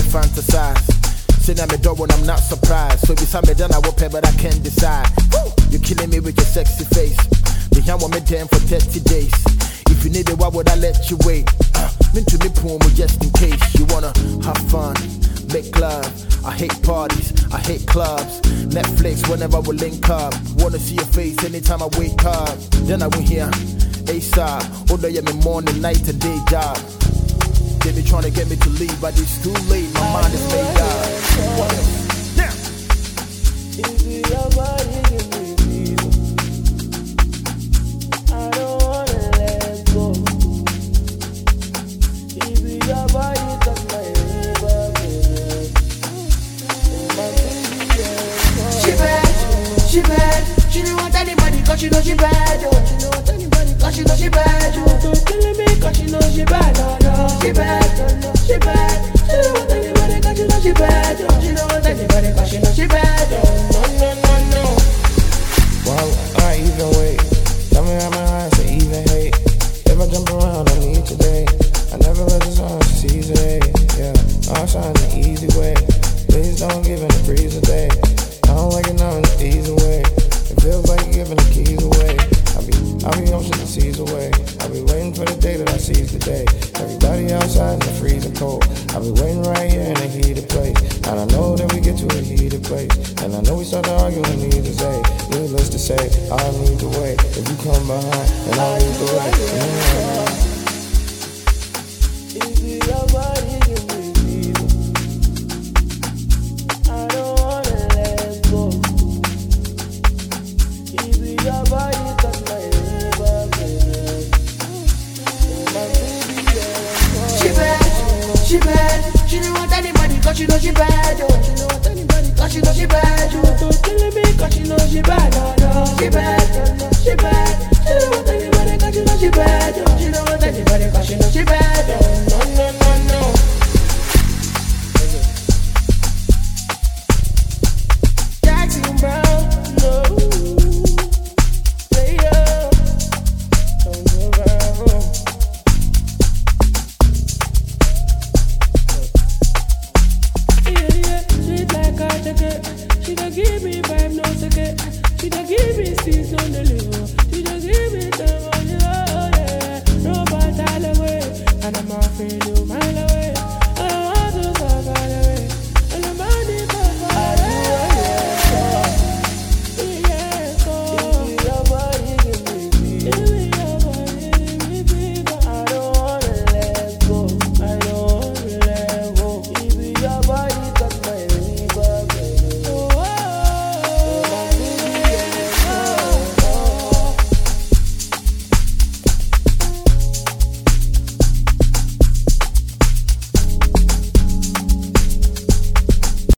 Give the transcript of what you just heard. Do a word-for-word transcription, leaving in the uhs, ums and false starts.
fantasize. Saying I'm a dog when I'm not surprised. So beside me then I will pay but I can't decide. Woo! You're killing me with your sexy face. The young woman damn for thirty days. If you need it, why would I let you wait? Uh, mean to me poem just in case you wanna have fun, make love. I hate parties, I hate clubs. Netflix whenever we link up. Wanna see your face anytime I wake up. Then I will hear ASAP. Although you me morning, night and day job. They be trying to get me to leave, but it's too late. My mind is made up. What else? Now. If your body give me fever, I don't wanna let go. If your body touch my liver, she bad, she bad. She don't want anybody 'cause she know she bad. Oh. She don't want anybody 'cause she know she bad. Oh. Don't kill me 'cause she know she bad. Oh, no. She bad, she bad. She don't want anybody 'cause she know she bad. Oh. She don't want anybody 'cause she know she bad. Oh. No, no, no, no. Well, I even wait. Tell me how my eyes to even hate. If I jump around on me today, I never let the sun seize it. Yeah, I'm trying the easy way. Please don't give it a breeze a day. I don't like it now in the easy way. It feels like you're giving the keys away. I be, I be ocean the seas away. I be waiting for the day that I seize the day. Everybody outside in the freezing cold. I be waiting right here in a heated place. And I know that we get to a heated place. And I know we start to argue and need to say. Needless to say, I need to wait. If you come behind, then I'll lead the way. Yeah. If your body give me fever, I don't wanna let go. If your body touch my liver, baby, my baby, yeah. She bad, she bad. She don't want anybody 'cause she know she bad. Oh. She don't want anybody 'cause she know she bad. Oh. Don't kill me 'cause she know she bad. Oh, no. She bad, she bad. She don't want anybody 'cause she know she bad. Oh. She don't want anybody 'cause she know she bad. Oh. No, no, no, no. Jackson Brown, no. Play up. Don't go around. Yeah, yeah, sweet like a ticket. She don't give me vibe, no second. She don't give me seeds on the liver. She don't give me time on the road, yeah. No bad all the way. And I'm afraid you